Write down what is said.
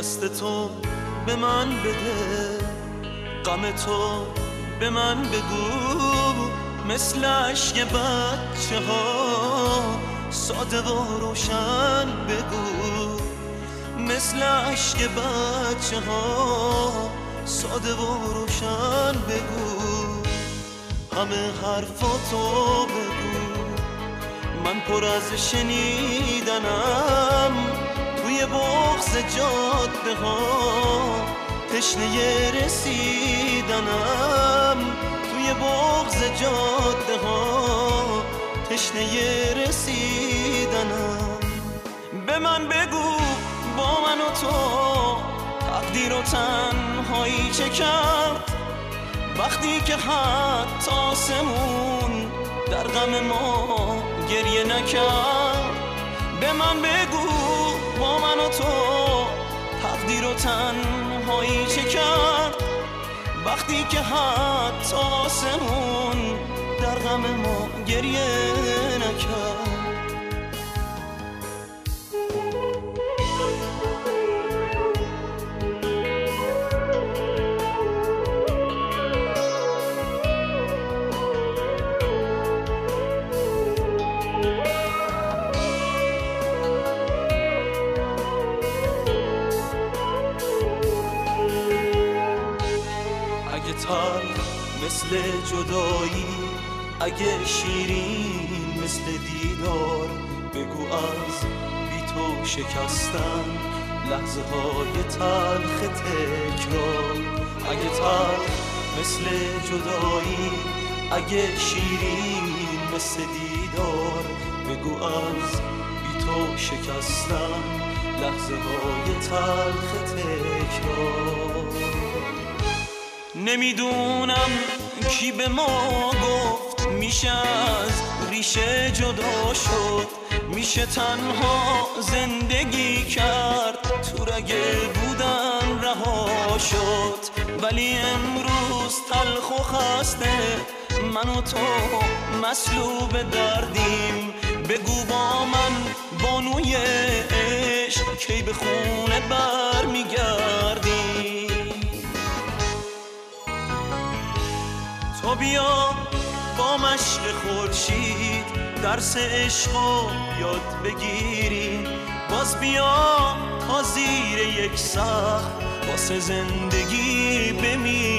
دست تو به من بده، غم تو به من بگو، مثل عشق بچه ها ساده و روشن بگو، مثل عشق بچه ها ساده و روشن بگو، همه حرفاتو بگو، من پر از شنیدنم، توی بغض جاده ها تشنه رسیدنم، توی بغض جاده ها تشنه رسیدنم. به من بگو با من و تو تقدیر و تنهایی چه کرد، وقتی که حتی آسمون در غم ما گریه نکرد. به من بگو با من و تو تقدیر و تنهایی چه کرد، وقتی که حتی آسمون در غم ما گریه نکرد. مثل جدایی اگه شیرین مثل دیدار، بگو از بی تو شکستن لحظه های تلخ تکرار. اگه تلخ مثل جدایی اگه شیرین مثل دیدار، بگو از بی تو شکستن لحظه های تلخ تکرار. نمیدونم کی به ما گفت میشه از ریشه جدا شد، میشه تنها زندگی کرد، تو رگه بودن رها شد. ولی امروز تلخ و خسته من و تو مسلوب دردیم، بگو با من بانوی عشق کی به خونه بر میگردیم. تو بیا با مشق خورشید درس عشقو یاد بگیریم، باز بیا تا زیر یک سقف واسه زندگی بمیریم.